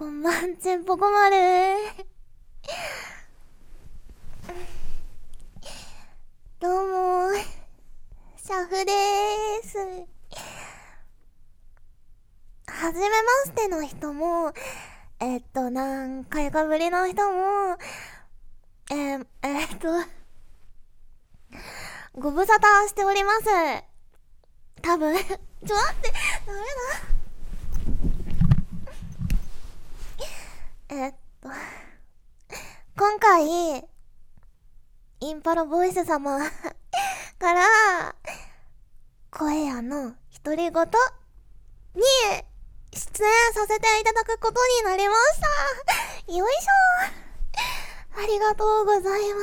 こんばんちんぽこまるどうもシャフでーす。はじめましての人も何回かぶりの人もご無沙汰しております。多分待って、ダメだ。今回インパロボイス様から声屋の独り言に出演させていただくことになりました。よいしょ。ありがとうございます。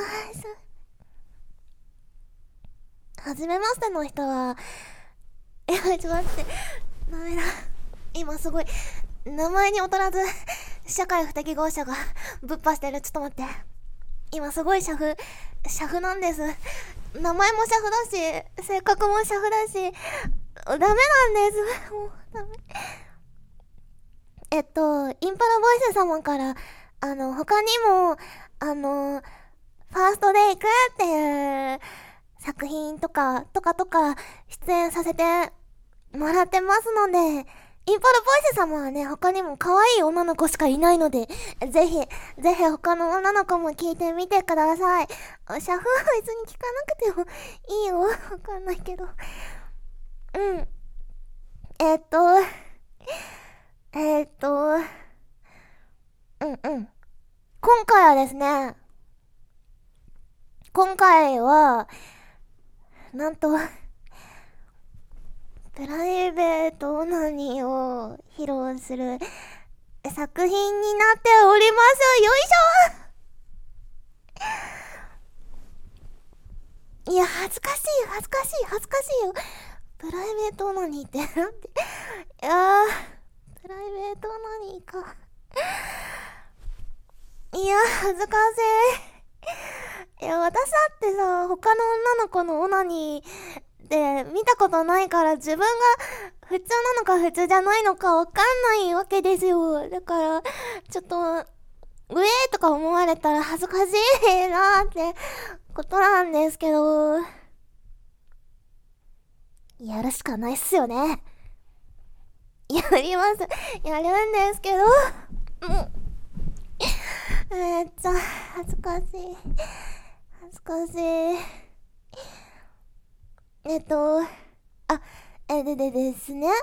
はじめましての人はちょっと待って、ダメだ。今すごい名前に劣らず社会不適合者がぶっ破してる。ちょっと待って、今すごいシャフなんです。名前もシャフだし、性格もシャフだし、ダメなんです。もうダメ。インパラボイス様から他にもファーストレイクっていう作品とか出演させてもらってますので、インパラボイス様はね、他にも可愛い女の子しかいないので、ぜひ他の女の子も聞いてみてください。シャフは別に聞かなくてもいいよ。わかんないけど。今回はですね、なんと、プライベートオナニーを披露する作品になっております。よいしょ。いや、恥ずかしいよ。プライベートオナニーってなんて。いやプライベートオナニーか。いや、恥ずかしい。いや、私だってさ、他の女の子のオナニーで見たことないから、自分が普通なのか普通じゃないのかわかんないわけですよ。だから、ちょっと、ウェーとか思われたら恥ずかしいなーってことなんですけど、やるしかないっすよね。やります。やるんですけど、めっちゃ恥ずかしい。でですね。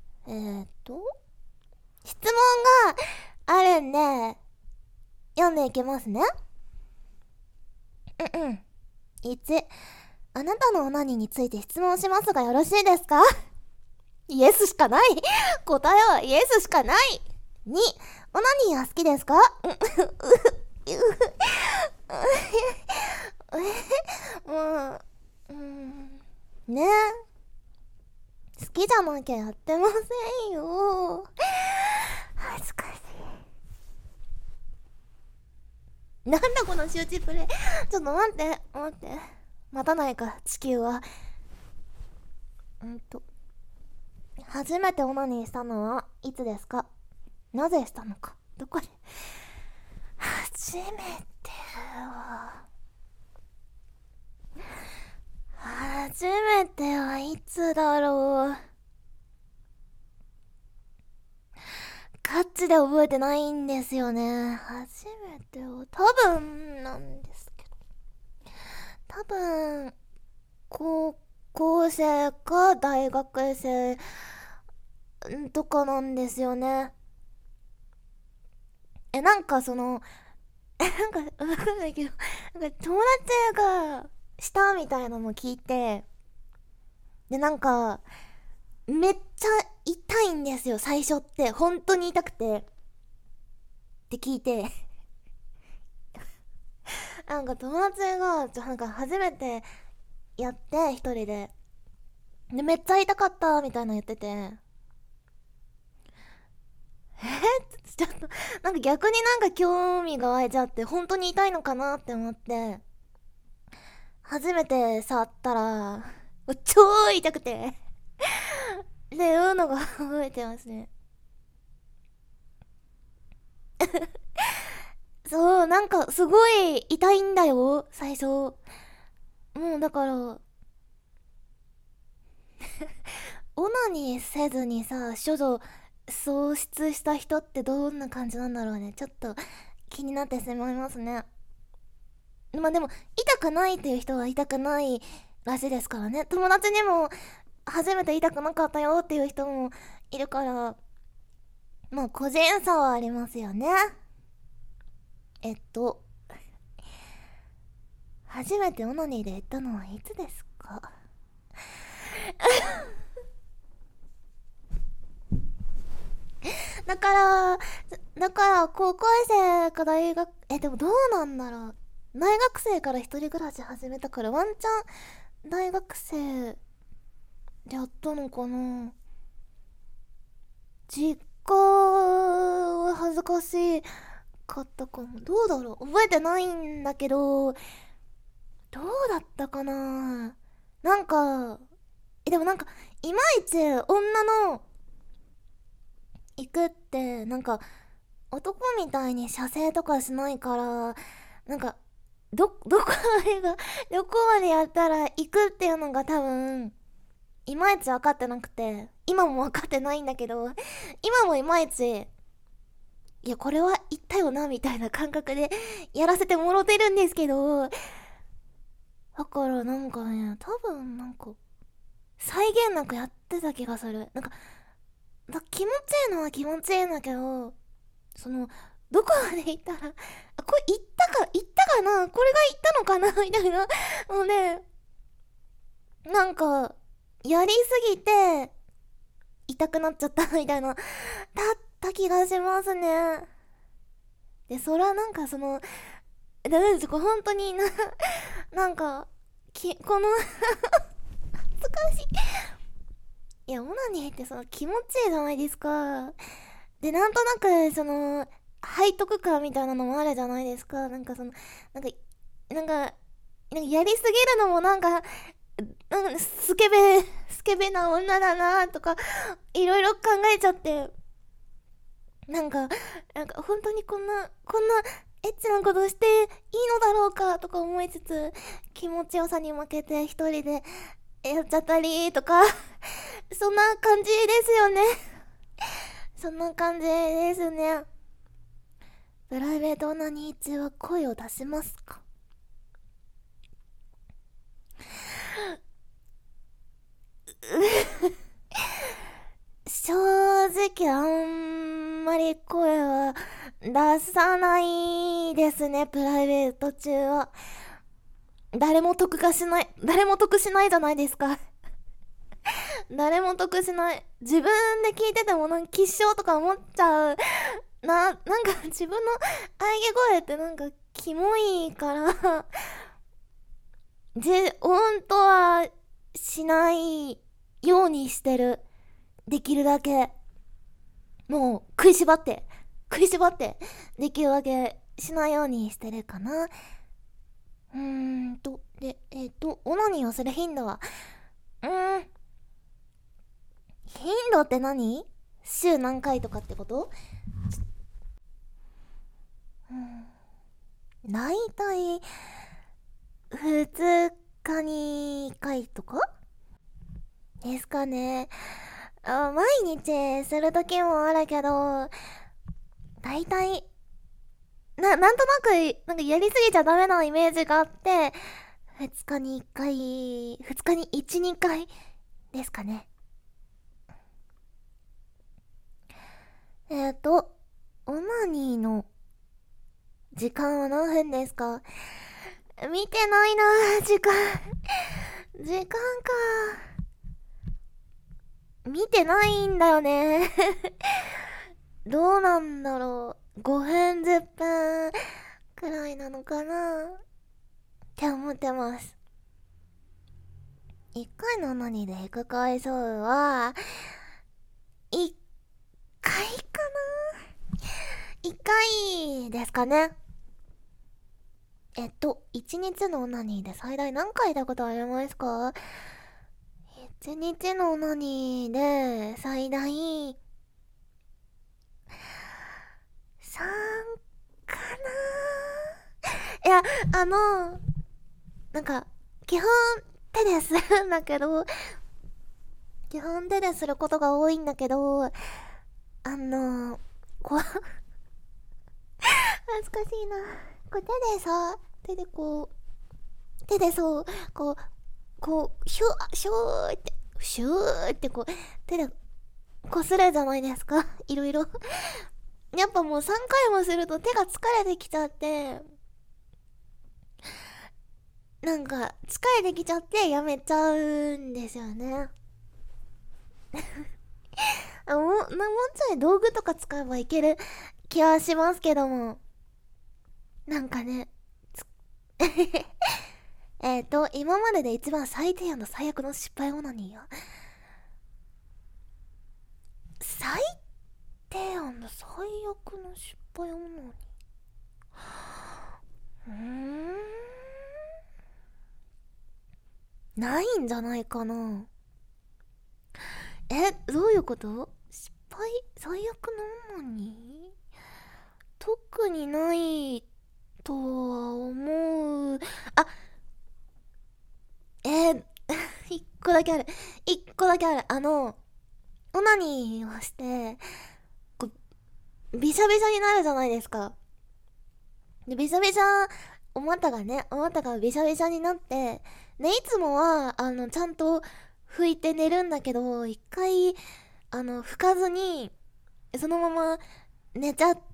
質問があるんで、読んでいきますね。1、あなたのオナニーについて質問しますがよろしいですか？イエスしかない。答えはイエスしかない。2、オナニーは好きですか？ね、好きじゃなきゃやってませんよ。恥ずかしい。なんだこの周知プレイ。ちょっと待って。待たないか、地球は。初めてオナニーしたのはいつですか？なぜしたのか？どこで？初めてはいつだろう。ガチで覚えてないんですよね。初めては多分なんですけど、多分高校生か大学生とかなんですよね。なんかそのなんかわかんないけど、なんか友達がしたみたいなのも聞いて、でなんかめっちゃ痛いんですよ、最初って。本当に痛くてって聞いてなんか友達がなんか初めてやって一人でめっちゃ痛かったみたいなの言ってて、ちょっとなんか逆になんか興味が湧いちゃって、本当に痛いのかなって思って初めて触ったら超痛くてっていうのが覚えてますね。 そう、なんかすごい痛いんだよ、最初。もうだから、オナニーせずにさ、処女喪失した人ってどんな感じなんだろうね。ちょっと気になってしまいますね。まあでも、痛くないっていう人は痛くないらしいですからね。友達にも初めて痛くなかったよっていう人もいるから、まあ個人差はありますよね。えっと、初めてオナニーで言ったのはいつですか？だから、高校生か大学、でもどうなんだろう。大学生から一人暮らし始めたから、ワンチャン大学生でやったのかな。実家は恥ずかしかったかも。どうだろう、覚えてないんだけど、どうだったかな。なんか、でもなんか、いまいち女の行くって、なんか、男みたいに射精とかしないから、なんか、どこまでが、どこまでやったら行くっていうのが多分、いまいち分かってなくて、今も分かってないんだけど、今もいまいち、いや、これは言ったよな、みたいな感覚でやらせてもろてるんですけど、だからなんかね、多分なんか、際限なくやってた気がする。なんか、気持ちいいのは気持ちいいんだけど、その、どこまで行ったら、これ行ったかな、これが行ったのかなみたいな。もうね、なんか、やりすぎて、痛くなっちゃったみたいな、だった気がしますね。で、それはなんかその、ダメです、これ本当になんか、この恥ずかしい。いや、オナニーってその気持ちいいじゃないですか。で、なんとなく、その、背徳感みたいなのもあるじゃないですか。なんかその、なんか、なんか、やりすぎるのもスケベな女だなとか、いろいろ考えちゃって、なんか、本当にこんなエッチなことしていいのだろうかとか思いつつ、気持ちよさに負けて一人でやっちゃったりとか、そんな感じですよね。そんな感じですね。プライベートオナニー中は声を出しますか？正直あんまり声は出さないですね、プライベート中は。誰も得しないじゃないですか。誰も得しない。自分で聞いてても吉祥とか思っちゃう。なんか自分の喘ぎ声ってなんかキモいから本当はしないようにしてる。できるだけ。もう食いしばって、できるだけしないようにしてるかな。で、オナニーをする頻度は、頻度って何？週何回とかってこと？だいたい2日に1回とかですかね。毎日する時もあるけど、だいたい、なんとなく、なんかやりすぎちゃダメなイメージがあって、2日に1回、2日に1、2回ですかね。オナニーの時間は何分ですか？見てないな、時間。時間か。見てないんだよね。どうなんだろう。5分、10分くらいなのかなって思ってます。1回のオナニーで行く回数は、1回かな？ 1 回ですかね。1日のオナニーで最大何回したことありますか？ 1 日のオナニーで最大 3かな。いや、なんか基本手でするんだけど、基本手ですることが多いんだけど、こう恥ずかしいな。こう手でそう、シューって手でこするじゃないですか。いろいろ。やっぱもう3回もすると手が疲れてきちゃって、なんか疲れてきちゃってやめちゃうんですよね。もうちょい道具とか使えばいける気はしますけども。なんかね、今までで一番最低の最悪の失敗オナニーよ。最低の最悪の失敗オナニー。ないんじゃないかな。どういうこと？失敗最悪のオナニー？特にないとは思う。あ、一個だけある。一個だけある。オナニーをして、こビシャビシャになるじゃないですか。で、ビシャビシャ、お股がビシャビシャになって、で、いつもは、ちゃんと拭いて寝るんだけど、一回、拭かずに、そのまま寝ちゃって、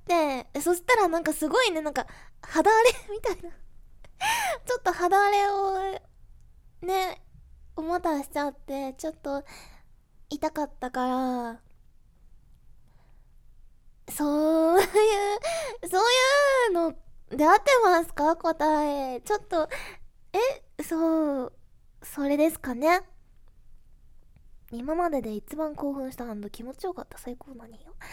そしたらなんかすごいね、なんか、肌荒れみたいな。ちょっと肌荒れを、ね、お股しちゃって、ちょっと、痛かったから、そういうので合ってますか？答え。ちょっと、それですかね。今までで一番興奮した気持ちよかった最高なによ。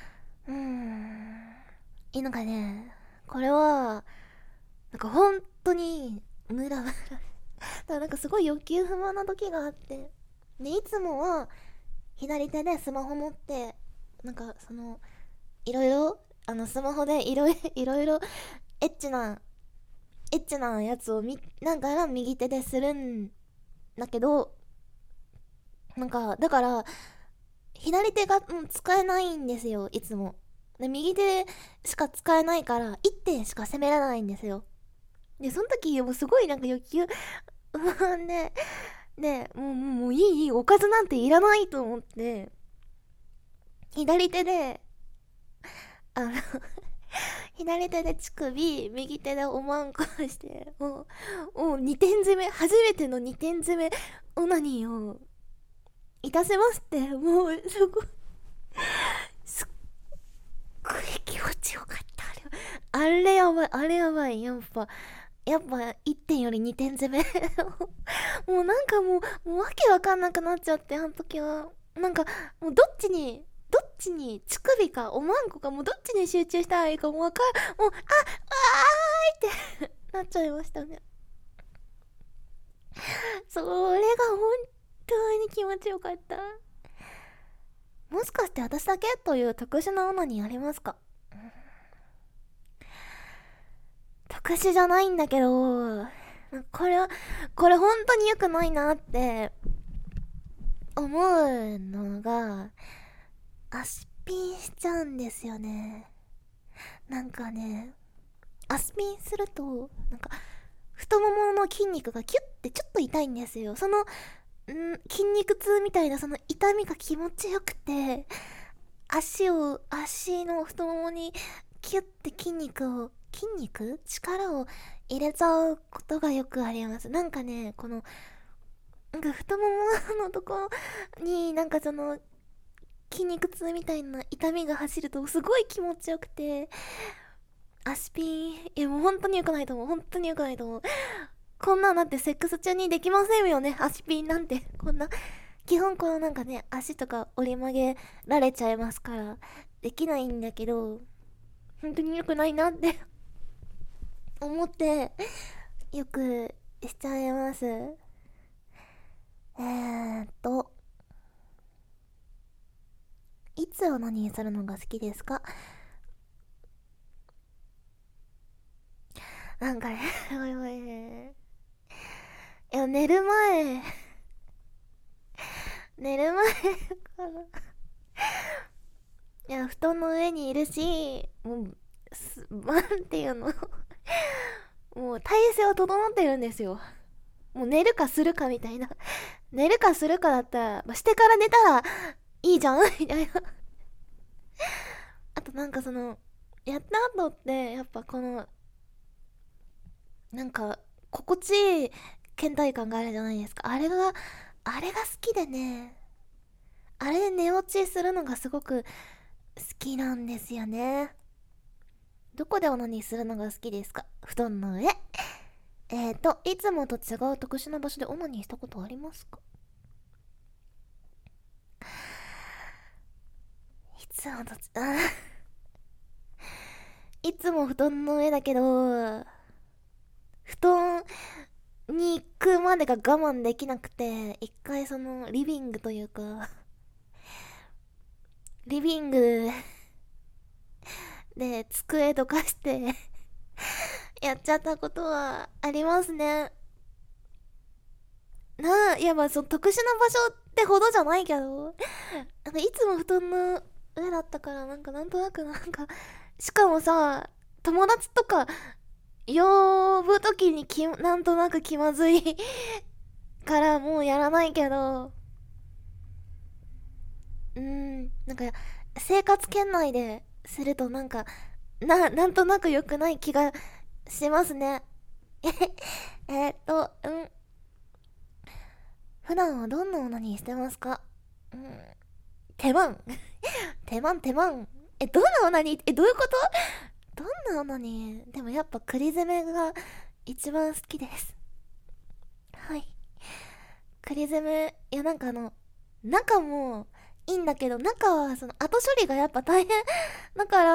なんかね、これは、なんか本当に、ムラムラ。だからなんかすごい欲求不満な時があって。で、いつもは、左手でスマホ持って、なんかいろいろ、スマホでいろいろ、エッチな、エッチなやつを見ながら右手でするんだけど、なんか、だから、左手がもう使えないんですよ、いつも。で、右手しか使えないから、一点しか攻められないんですよ。で、その時、もうすごいなんか欲求、もういい、おかずなんていらないと思って、左手で、あの左手で乳首、右手でおまんこして、もう2点詰め、初めての2点詰め、オナニーを、いたしまして、もう、すっごい気持ちよかった。あれやばい、あれやばい、やっぱ1点より2点攻めもうなんかもうわけわかんなくなっちゃって、あの時は。なんか、もうどっちに乳首かおまんこか、もうどっちに集中したらいいかもうもう、ーいってなっちゃいましたね。それが本当に気持ちよかった。もしかして私だけという特殊なオナニーありますか？特殊じゃないんだけど、これ本当に良くないなって思うのが、足ピンしちゃうんですよね。なんかね、足ピンすると、なんか、太ももの筋肉がキュッてちょっと痛いんですよ。筋肉痛みたいなその痛みが気持ちよくて、足の太ももにキュッて力を入れちゃうことがよくあります。なんかね、なんか太もものとこになんか筋肉痛みたいな痛みが走るとすごい気持ちよくて、足ピン、いやもう本当に良くないと思う。本当に良くないと思う。こんなんだってセックス中にできませんよね、足ピンなんて。こんな、基本なんかね、足とか折り曲げられちゃいますから、できないんだけど、本当に良くないなって思って、よくしちゃいます。いつオナニーするのが好きですか？ なんかね、おいおい、いや、寝る前かな。いや、布団の上にいるし、もう、なんていうのもう体勢は整ってるんですよ。もう寝るかするかみたいな。寝るかするかだったら、まあ、してから寝たらいいじゃんみたいな。あとなんかやった後って、やっぱなんか、心地いい倦怠感があるじゃないですか。あれが好きでね。あれで寝落ちするのがすごく好きなんですよね。どこでオナニーするのが好きですか？布団の上。いつもと違う特殊な場所でオナニーしたことありますか？いつもといつも布団の上だけど、布団に行くまでが我慢できなくて、一回リビングというか、リビングで机どかしてやっちゃったことはありますね。いやまあ特殊な場所ってほどじゃないけど、いつも布団の上だったからなんとなくしかもさ、友達とか呼ぶときになんとなく気まずいからもうやらないけど、生活圏内でするとなんとなく良くない気がしますね。えっと、普段はどんなオナニーしてますか？手間手間。どんなオナニーどういうこと？どんなオナニー？でもやっぱ栗攻めが一番好きです。はい。栗攻め、いや中もいいんだけど、中は後処理がやっぱ大変だから、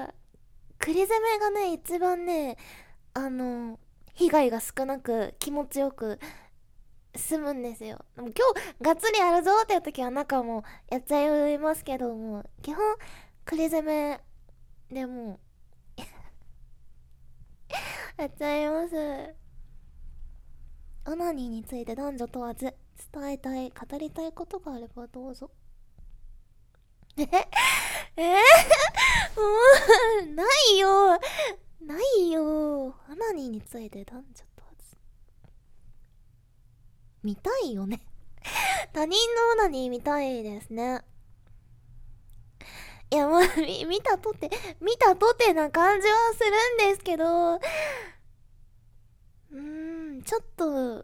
栗攻めがね、一番ね、被害が少なく気持ちよく済むんですよ。でも今日がっつりやるぞっていう時は中もやっちゃいますけども、基本栗攻めでもやっちゃいます。オナニーについて男女問わず伝えたい、語りたいことがあればどうぞ。ええもう、ないよ。ないよ。オナニーについて男女問わず。見たいよね。他人のオナニー見たいですね。いや、もう、見たとてな感じはするんですけど、ちょっと、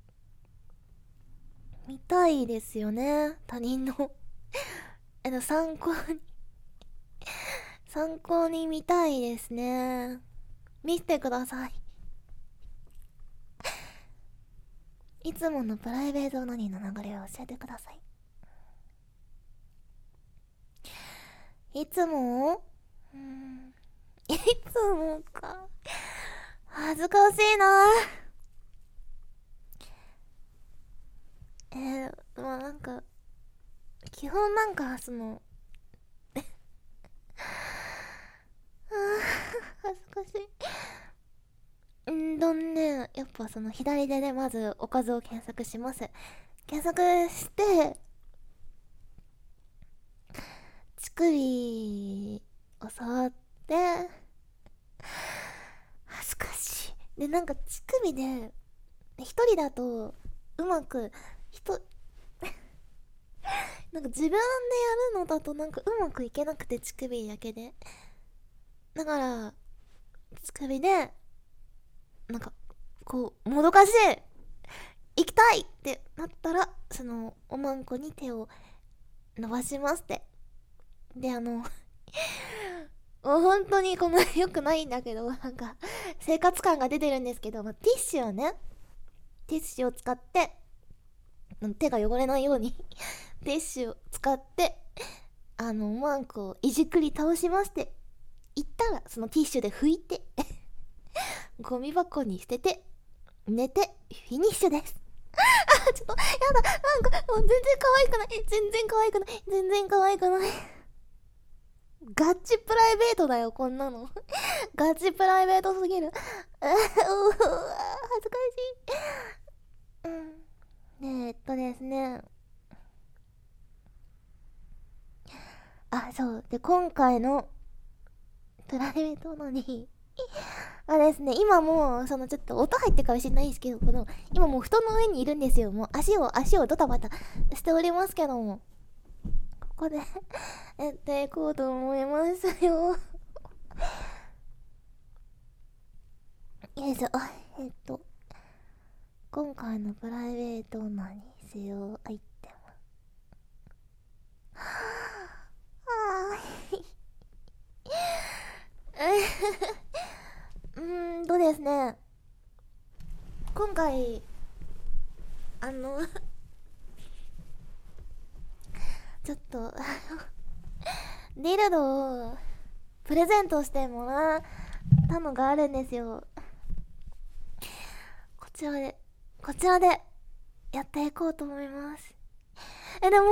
見たいですよね。他人の参考に参考に見たいですね。見せてください。いつものプライベートオナニーの流れを教えてください。いつもいつもか。恥ずかしいな。まあ基本恥ずかしい。やっぱ左手でまずおかずを検索します。検索して、乳首を触って、恥ずかしい。で、乳首で、一人だと、うまく、自分でやるのだとうまくいけなくて、乳首だけで。だから、乳首で、もどかしい行きたいってなったら、おまんこに手を伸ばしますって。で、本当に良くないんだけど、生活感が出てるんですけど、ティッシュを使って、手が汚れないように、ティッシュを使って、おまんこをいじくり倒しまして、行ったら、そのティッシュで拭いて、ゴミ箱に捨てて、寝て、フィニッシュです。ちょっと、やだ、もう全然可愛くない。全然可愛くない。 ガチプライベートだよ、こんなの。ガチプライベートすぎる。恥ずかしい。ですね。そう。で、今回のプライベートのにですね、今もう、ちょっと音入ってるかもしれないですけど、今もう布団の上にいるんですよ。もう足をドタバタしておりますけども。ここでやっていこうと思いますよ。よいしょ。今回のプライベート何せよ、アイテム。ですね。今回、ちょっと、ディルドをプレゼントしてもらったのがあるんですよ。こちらでやっていこうと思います。でも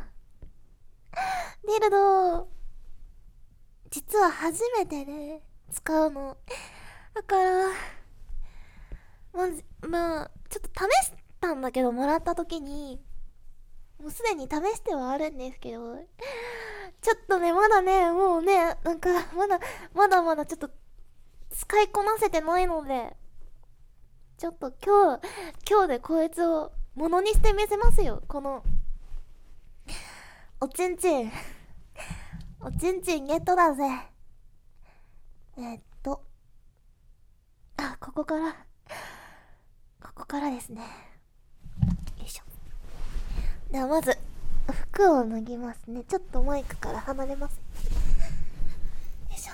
ディルド実は初めてね使うのだからまあちょっと試したんだけど、もらった時にもうすでに試してはあるんですけど、ちょっとねまだねもうねなんかまだちょっと使いこなせてないので、ちょっと今日でこいつをものにしてみせますよ。このおちんちんおちんちんゲットだぜ。ここからですね。よいしょ。ではまず服を脱ぎますね。ちょっとマイクから離れます。よいしょ。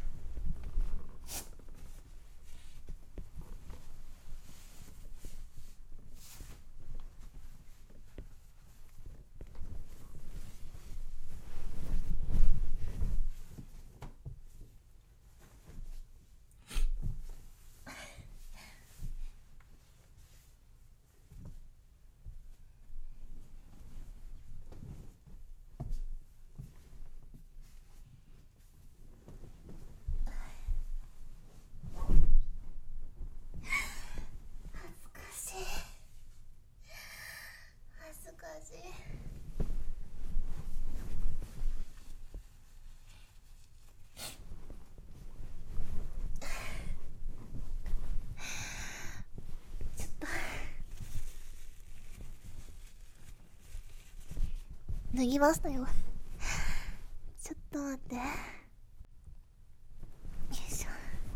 脱ぎましたよ。ちょっと待って。よいしょ。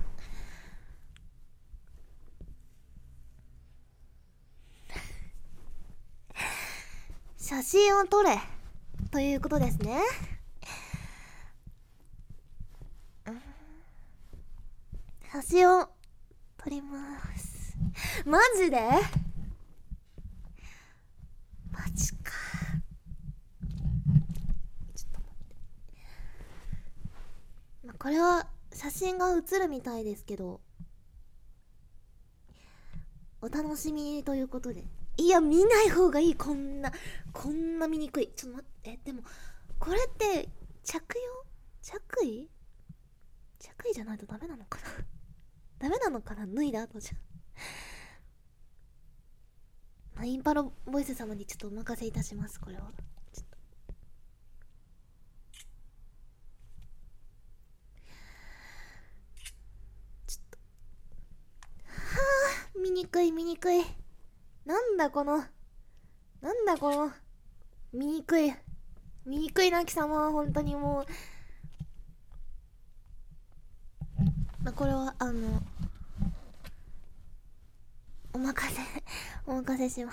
写真を撮れということですね。写真を撮ります。マジで？マジか。ちょっと待って。これは写真が写るみたいですけど、お楽しみにということで。いや、見ない方がいい。こんな見にくい。ちょっと待って。でもこれって着衣じゃないとダメなのかな。ダメなのかな、脱いだ後じゃ。インパロボイス様にちょっとお任せいたします。これはちょっと見にくい。なんだこの見にくいな貴様は本当にもう、これはお任せします。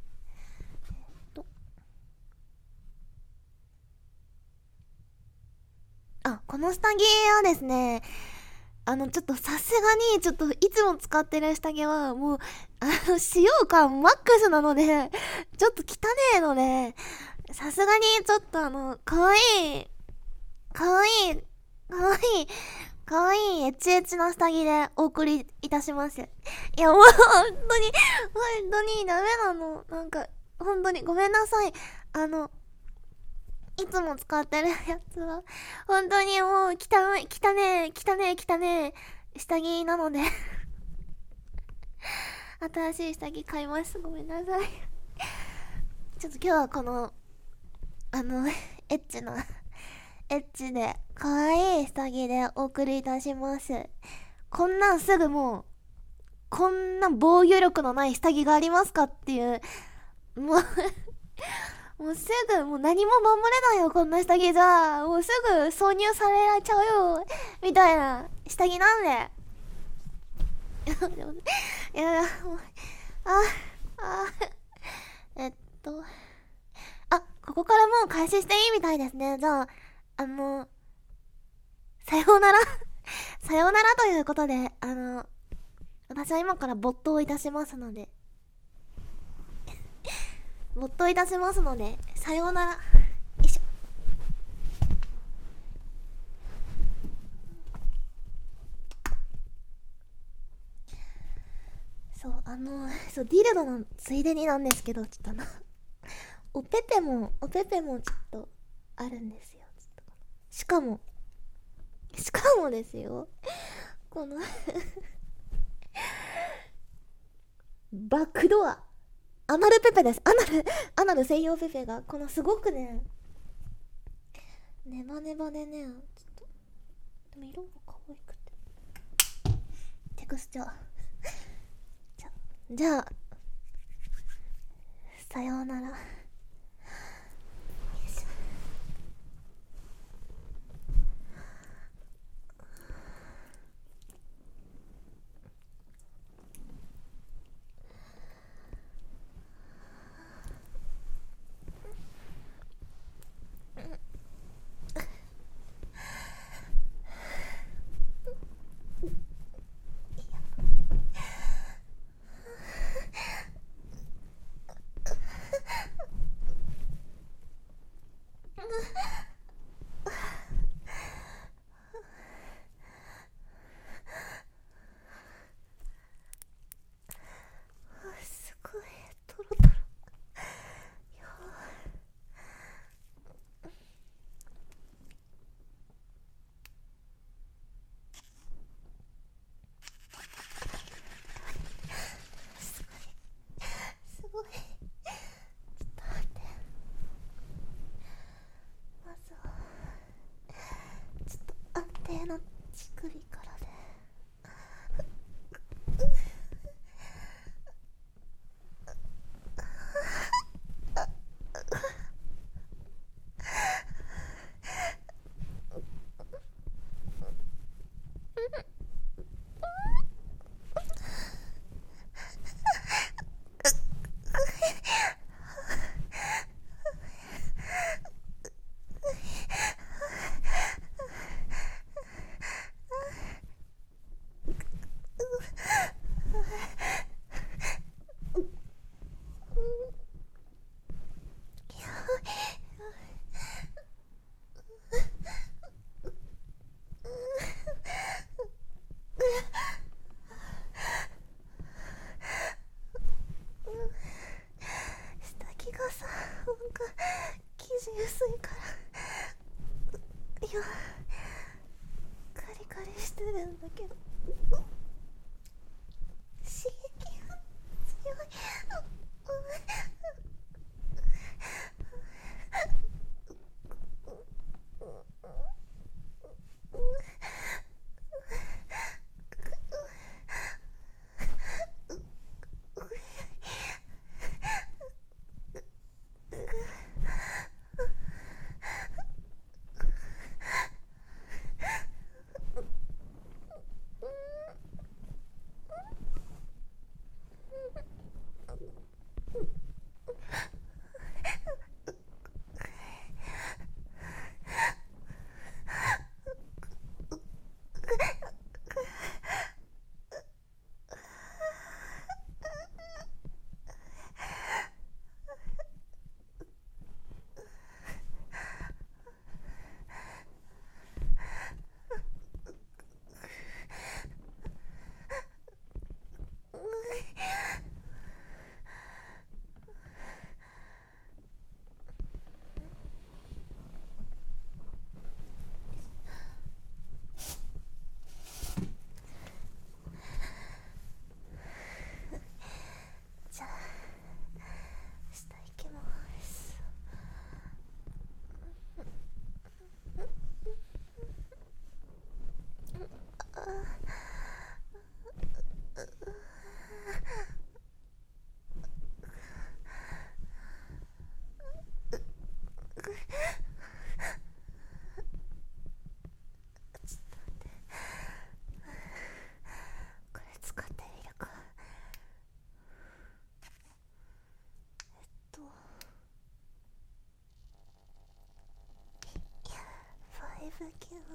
この下着はですね、ちょっとさすがにちょっといつも使ってる下着はもう使用感マックスなのでちょっと汚ねえので、さすがにちょっとかわいいエチエチな下着でお送りいたします。いやもう本当にダメなの。なんか本当にごめんなさい。 いつも使ってるやつは本当にもう汚い汚ねえ汚ねえ汚ねえ下着なので新しい下着買います。ごめんなさい。ちょっと今日はこのエッチなエッチで可愛い下着でお送りいたします。こんなんすぐもうこんな防御力のない下着がありますかっていう、もうもうすぐもう何も守れないよこんな下着じゃ、もうすぐ挿入されられちゃうよみたいな下着なんでいやもうああえっとここからもう開始していいみたいですね。じゃあさようならさようならということで私は今から没頭いたしますので没頭いたしますので、さようなら。よいしょ。そうそうディルドのついでになんですけど、ちょっとおペペもちょっとあるんですよ。ちょっとしかもですよ、このバックドアアナルペペです。アナル専用ペペがこのすごくねネバネバでね、ちょっとでも色が可愛くてテクスチャーじゃあさようなら。すごいトロトロ。すごい。ちょっと待って。まずはちょっと安定の乳首からで。下着がさ、なんか生地薄いからいやカリカリしてるんだけど刺激が強い。 けど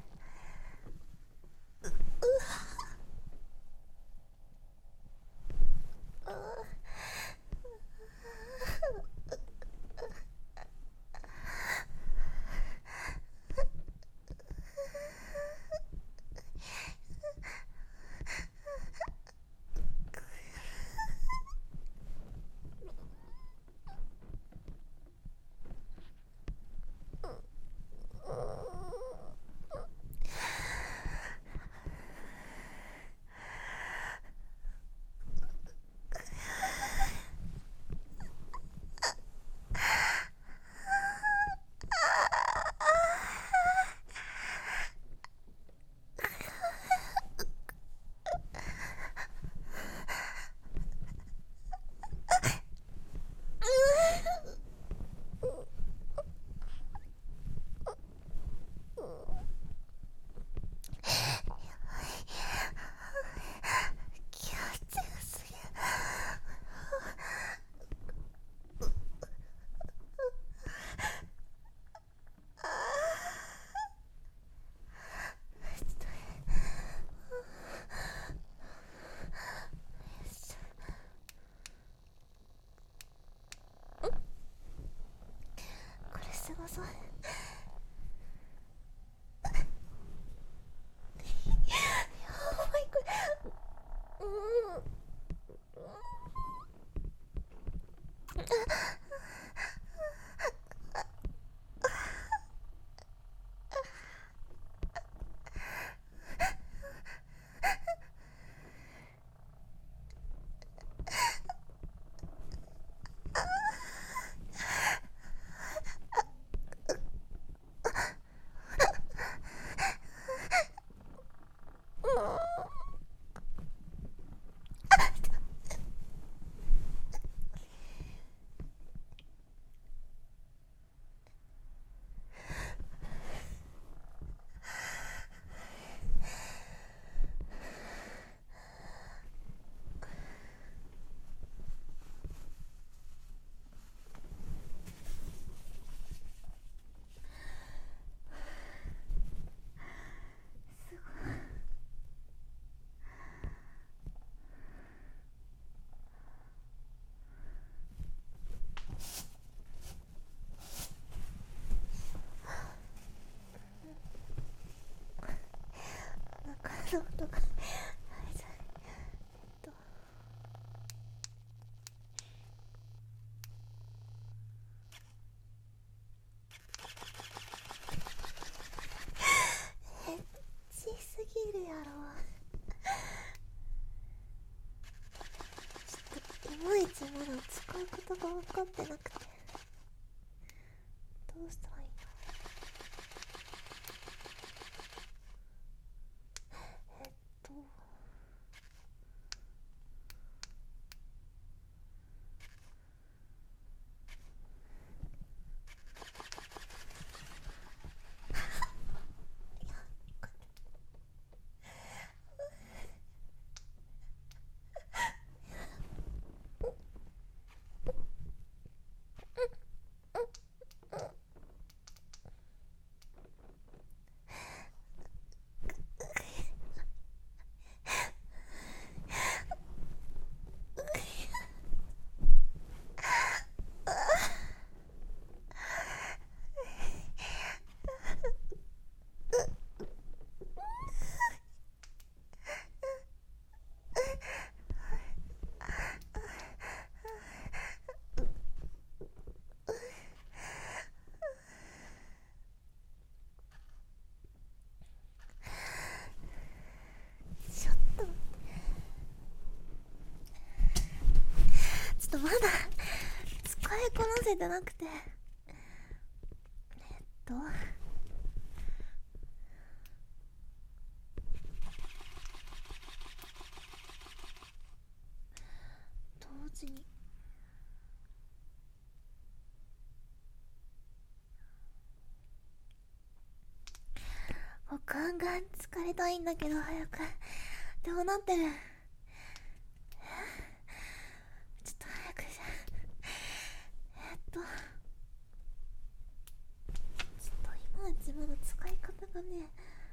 すごそう。やばいこれ。中の音がエッチすぎるやろ。ちょっといまいちまだ使うことが分かってなくて、どうしたらいいの。まだ使いこなせてなくて、同時にガンガン疲れたいんだけど早く。どうなってる。ちょっと早くじゃ。ちょっと今は自分の使い方ね。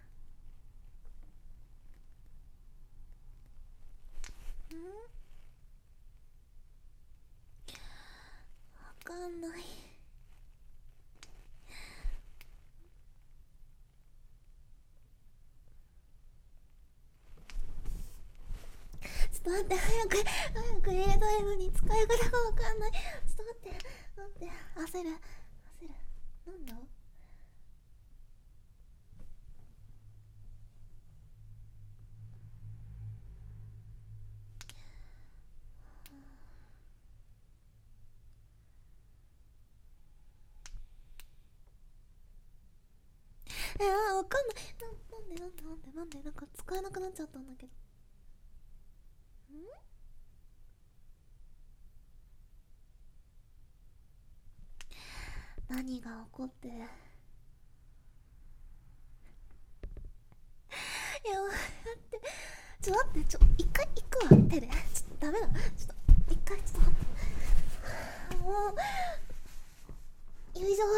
わかんない。ちょっと待って、早く入れたいのに使い方がわかんない。ちょっと待って、焦る。なんだ。わかんない。なんでなんか使えなくなっちゃったんだけど。何が起こって。いや、待って、一回行くわ、手で。ダメだ。一回、待って。もう、よいしょ。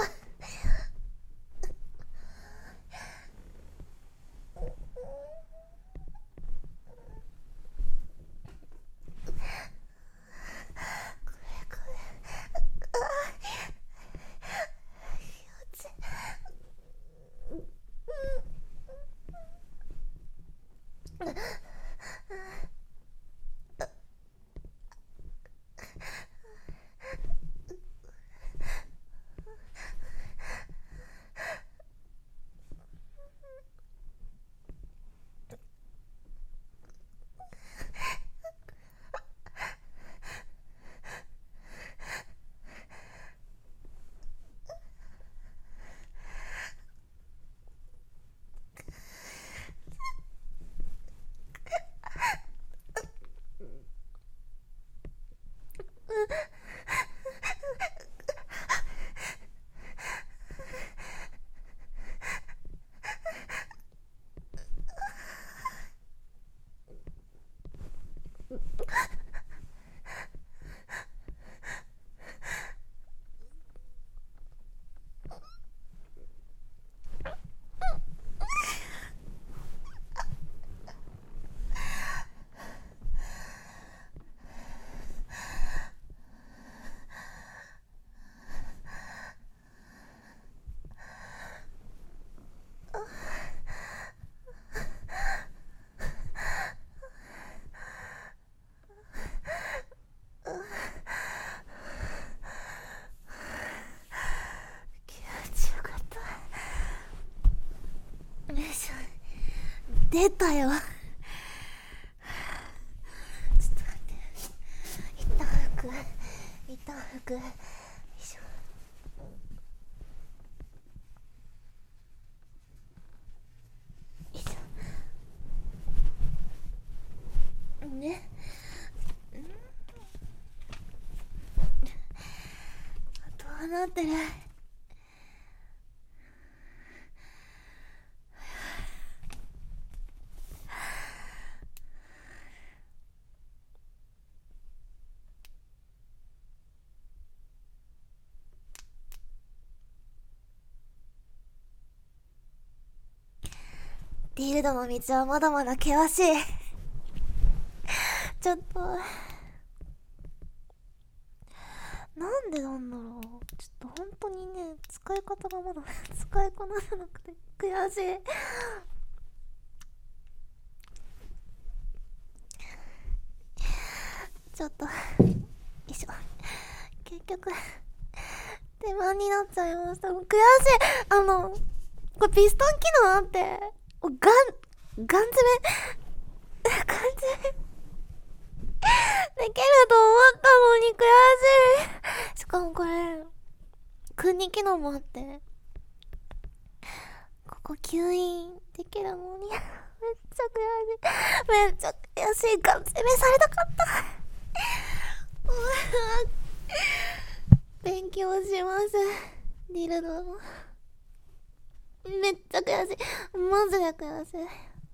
出たよ。ちょっと待って。一旦服。よいしょ。よいしょ。ね。どうなってる？ディルドの道はまだまだ険しい。ちょっとなんでなんだろう。ちょっと本当にね、使い方がまだ使いこなせなくて悔しい。ちょっとよいしょ。結局手間になっちゃいました。悔しい。これピストン機能あってガン詰めできると思ったのに悔しい。しかもこれ訓練機能もあってここ吸引できるのにめっちゃ悔しい。ガン詰めされたかった勉強します。ディルドもめっちゃ悔しい。マジで悔しい。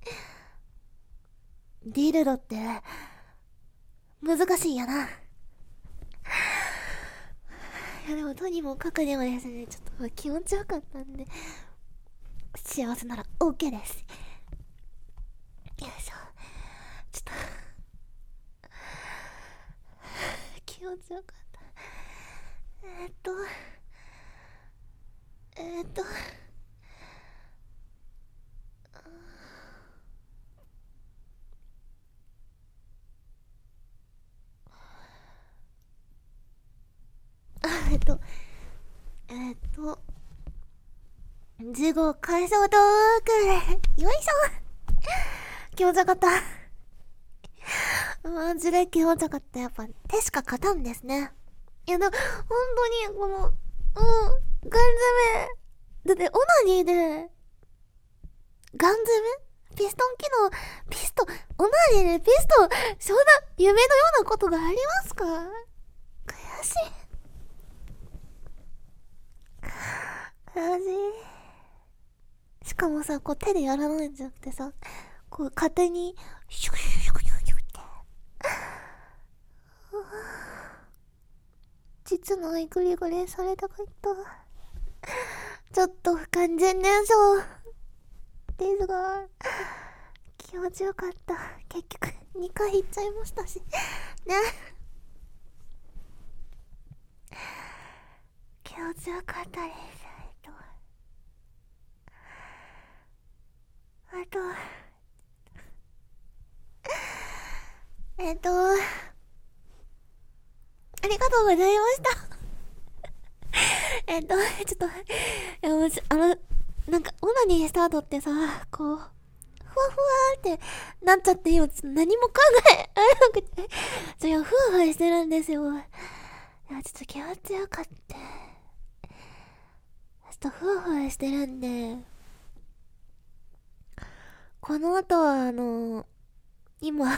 ディルドって難しいやな。いやでもとにもかくにもですね、ちょっと気持ちよかったんで、 幸せなら OK です。よいしょ。ちょっと気持ちよかった。えっと事後解消トークよいしょ。気持ちよかった。マジで気持ちよかった。やっぱ手しか勝たんですね。いやでも本当にこのガン詰めだってオナニーでガン詰めピストン機能オナニーでピストン、そんな夢のようなことがありますか？悔しいしかもさ、こう手でやらないんじゃなくてさ、こう勝手にシュシュシュシュシュって実の愛グリグリされたかった。ちょっと不完全燃焼ですが気持ちよかった。結局2回行っちゃいましたしね。気持ちよかったです。あとありがとうございましたちょっといやもうなんかオナニーした後ってさ、こうふわふわってなっちゃって今ちょっと何も考えられなくてふわふわしてるんですよ。いやちょっと気持ちよかった。ちょっとふわふわしてるんで、この後は今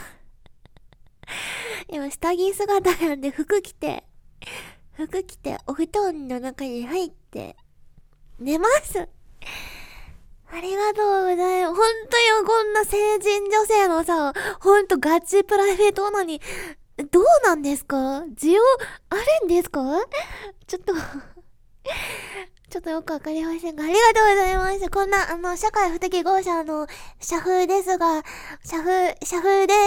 下着姿なんで服着てお布団の中に入って寝ます。ありがとうございます。ほんとよ、こんな成人女性のさ、ほんとガチプライベートなのにどうなんですか？需要あるんですか？ちょっとよくわかりませんが、ありがとうございます。こんな、社会不適合者の社風ですが、社風です。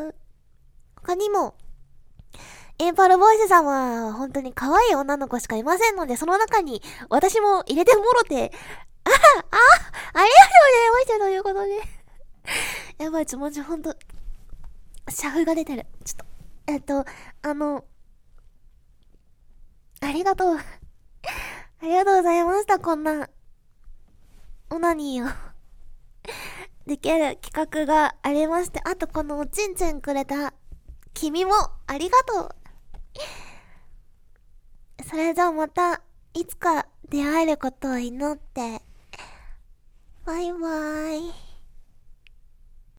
他にも、エンパルボイスさんは、本当に可愛い女の子しかいませんので、その中に、私も入れてもろて、ありがとうございましたということで。やばい、ほんと、社風が出てる。ちょっと、ありがとう。ありがとうございました。こんな、オナニーをできる企画がありまして、あとこのおちんちんくれた君もありがとう。それじゃあまたいつか出会えることを祈って、バイバーイ。